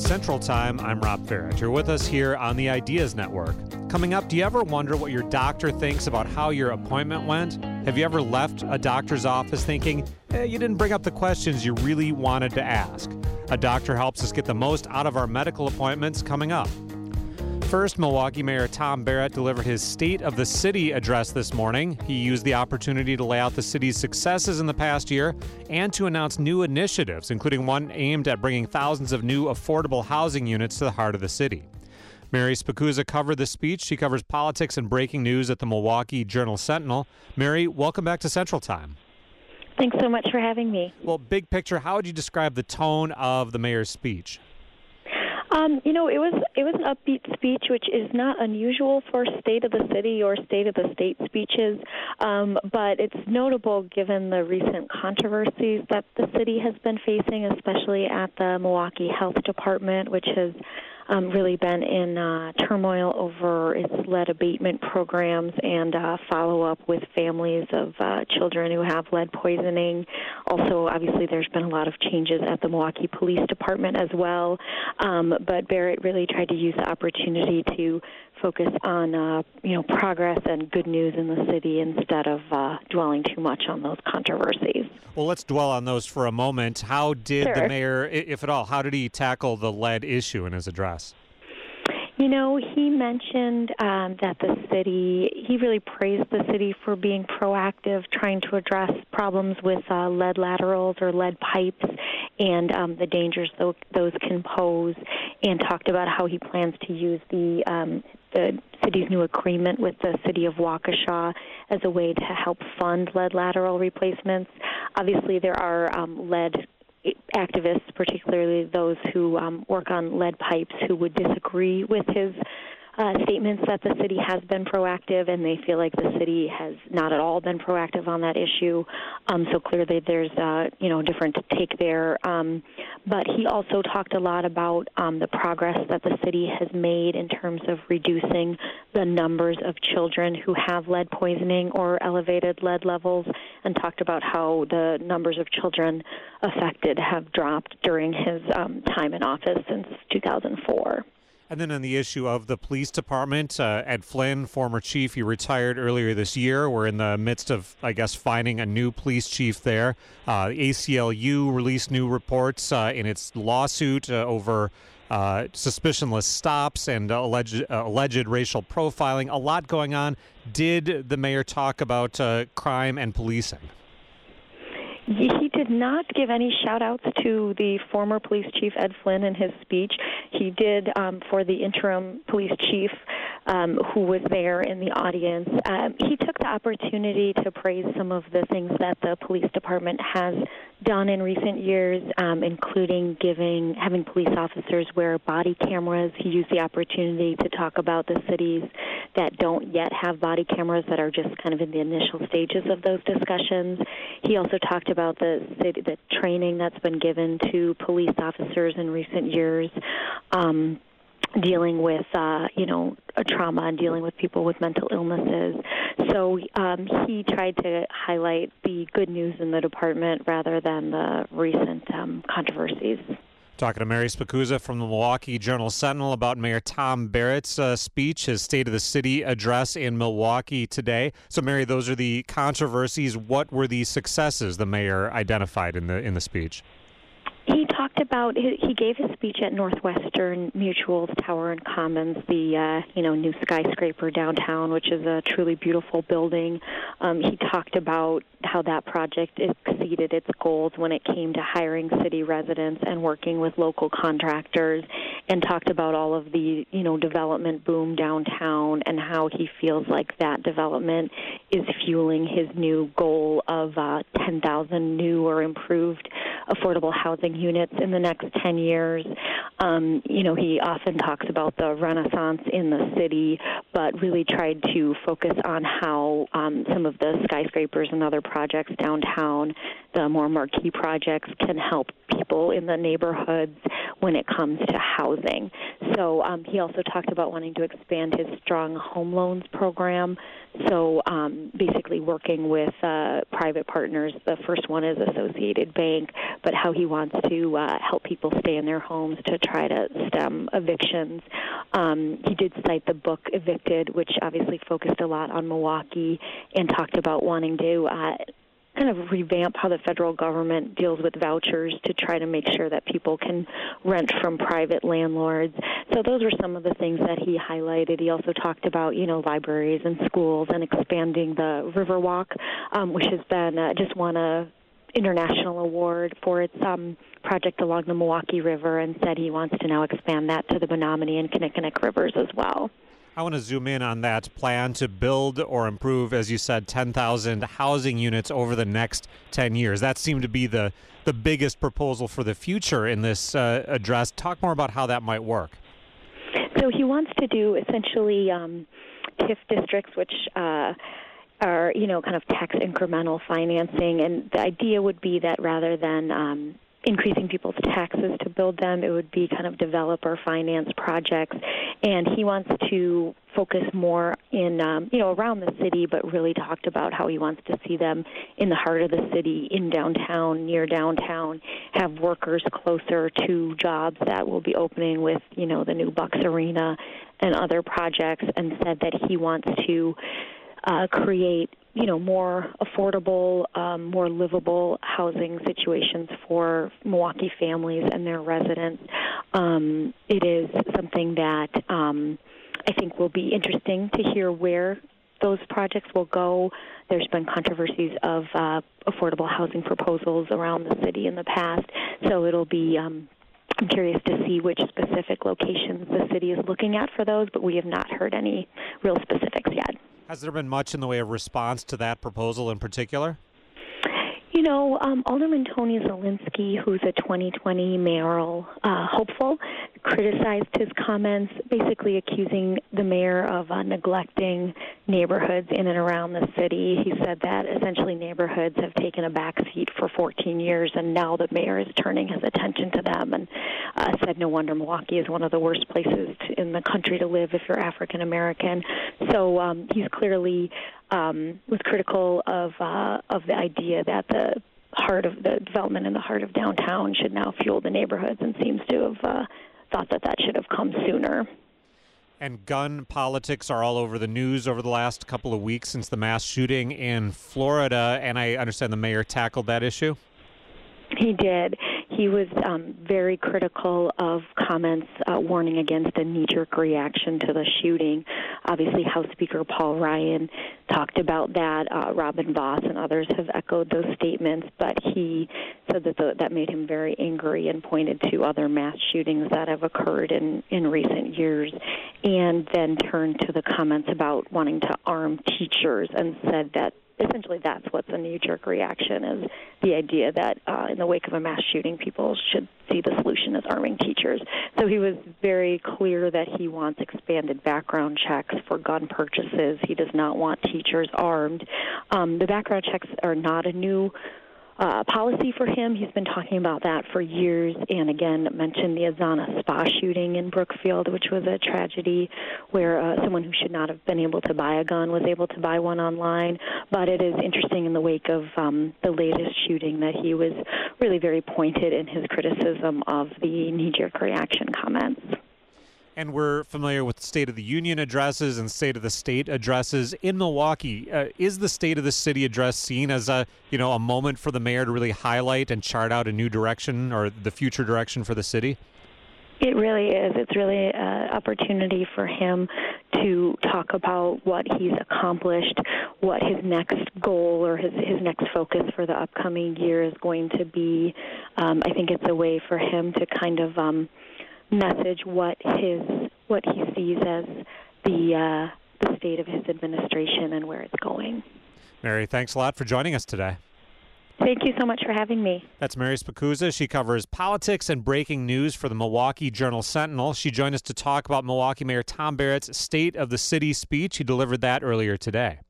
Central Time, I'm Rob Farrett. You're with us here on the Ideas Network. Coming up, do you ever wonder what your doctor thinks about how your appointment went? Have you ever left a doctor's office thinking, you didn't bring up the questions you really wanted to ask? A doctor helps us get the most out of our medical appointments coming up. First, Milwaukee Mayor Tom Barrett delivered his State of the City address this morning. He used the opportunity to lay out the city's successes in the past year and to announce new initiatives, including one aimed at bringing thousands of new affordable housing units to the heart of the city. Mary Spacuzza covered the speech. She covers politics and breaking news at the Milwaukee Journal-Sentinel. Mary, welcome back to Central Time. Thanks so much for having me. Well, big picture, how would you describe the tone of the mayor's speech? It was an upbeat speech, which is not unusual for State of the City or State of the State speeches, but it's notable given the recent controversies that the city has been facing, especially at the Milwaukee Health Department, which has really been in turmoil over its lead abatement programs and follow-up with families of children who have lead poisoning. Also, obviously, there's been a lot of changes at the Milwaukee Police Department as well, but Barrett really tried to use the opportunity to focus on, progress and good news in the city instead of dwelling too much on those controversies. Well, let's dwell on those for a moment. How did the mayor, if at all, how did he tackle the lead issue in his address? He mentioned that the city, he really praised the city for being proactive, trying to address problems with lead laterals or lead pipes and the dangers those can pose, and talked about how he plans to use the city's new agreement with the city of Waukesha as a way to help fund lead lateral replacements. Obviously, there are lead activists, particularly those who work on lead pipes, who would disagree with his statements that the city has been proactive, and they feel like the city has not at all been proactive on that issue. So clearly there's a different take there. But he also talked a lot about the progress that the city has made in terms of reducing the numbers of children who have lead poisoning or elevated lead levels, and talked about how the numbers of children affected have dropped during his time in office since 2004. And then on the issue of the police department, Ed Flynn, former chief, he retired earlier this year. We're in the midst of, finding a new police chief there. The ACLU released new reports in its lawsuit over suspicionless stops and alleged racial profiling. A lot going on. Did the mayor talk about crime and policing? He did not give any shout-outs to the former police chief, Ed Flynn, in his speech. He did for the interim police chief who was there in the audience. He took the opportunity to praise some of the things that the police department has done in recent years, including having police officers wear body cameras. He used the opportunity to talk about the cities that don't yet have body cameras, that are just kind of in the initial stages of those discussions. He also talked about the training that's been given to police officers in recent years, dealing with, trauma and dealing with people with mental illnesses. So he tried to highlight the good news in the department rather than the recent controversies. Talking to Mary Spacuzza from the Milwaukee Journal-Sentinel about Mayor Tom Barrett's speech, his State of the City address in Milwaukee today. So, Mary, those are the controversies. What were the successes the mayor identified in the speech? He talked about, he gave his speech at Northwestern Mutual's Tower and Commons, the new skyscraper downtown, which is a truly beautiful building. He talked about how that project exceeded its goals when it came to hiring city residents and working with local contractors, and talked about all of the, development boom downtown and how he feels like that development is fueling his new goal of 10,000 new or improved affordable housing units in the next 10 years. He often talks about the renaissance in the city, but really tried to focus on how some of the skyscrapers and other projects downtown, the more marquee projects, can help people in the neighborhoods when it comes to housing. So he also talked about wanting to expand his strong home loans program. So basically working with private partners. The first one is Associated Bank, but how he wants to help people stay in their homes to try to stem evictions. He did cite the book Evicted, which obviously focused a lot on Milwaukee and talked about wanting to kind of revamp how the federal government deals with vouchers to try to make sure that people can rent from private landlords. So those were some of the things that he highlighted. He also talked about, libraries and schools and expanding the Riverwalk, which has been just won a international award for its project along the Milwaukee River, and said he wants to now expand that to the Menominee and Kinnickinnic rivers as well. I want to zoom in on that plan to build or improve, as you said, 10,000 housing units over the next 10 years. That seemed to be the biggest proposal for the future in this address. Talk more about how that might work. So he wants to do essentially TIF districts, which are, kind of tax incremental financing. And the idea would be that rather than increasing people's taxes to build them, it would be kind of developer finance projects. And he wants to focus more in, around the city, but really talked about how he wants to see them in the heart of the city, in downtown, near downtown, have workers closer to jobs that will be opening with, the new Bucks Arena and other projects, and said that he wants to create more affordable, more livable housing situations for Milwaukee families and their residents. It is something that I think will be interesting to hear where those projects will go. There's been controversies of affordable housing proposals around the city in the past, so it'll be I'm curious to see which specific locations the city is looking at for those, but we have not heard any real specifics yet. Has there been much in the way of response to that proposal in particular? Alderman Tony Zielinski, who's a 2020 mayoral hopeful, criticized his comments, basically accusing the mayor of neglecting neighborhoods in and around the city. He said that essentially neighborhoods have taken a back seat for 14 years, and now the mayor is turning his attention to them, and said no wonder Milwaukee is one of the worst places in the country to live if you're African American. So he's clearly was critical of the idea that the heart of the development in the heart of downtown should now fuel the neighborhoods, and seems to have thought that should have come sooner. And gun politics are all over the news over the last couple of weeks since the mass shooting in Florida, and I understand the mayor tackled that issue? He did. He was very critical of comments warning against a knee-jerk reaction to the shooting. Obviously, House Speaker Paul Ryan talked about that. Robin Voss and others have echoed those statements, but he said that made him very angry and pointed to other mass shootings that have occurred in recent years, and then turned to the comments about wanting to arm teachers and said that essentially that's what's a knee-jerk reaction, is the idea that in the wake of a mass shooting, people should see the solution as arming teachers. So he was very clear that he wants expanded background checks for gun purchases. He does not want teachers armed. The background checks are not a new policy for him. He's been talking about that for years, and again mentioned the Azana Spa shooting in Brookfield, which was a tragedy where someone who should not have been able to buy a gun was able to buy one online. But it is interesting in the wake of the latest shooting that he was really very pointed in his criticism of the knee-jerk reaction comments. And we're familiar with State of the Union addresses and State of the State addresses. In Milwaukee, is the State of the City address seen as a moment for the mayor to really highlight and chart out a new direction or the future direction for the city? It really is. It's really an opportunity for him to talk about what he's accomplished, what his next goal or his next focus for the upcoming year is going to be. I think it's a way for him to kind of message what he sees as the state of his administration and where it's going. Mary, thanks a lot for joining us today. Thank you so much for having me. That's Mary Spicuzza. She covers politics and breaking news for the Milwaukee Journal-Sentinel. She joined us to talk about Milwaukee Mayor Tom Barrett's State of the City speech. He delivered that earlier today.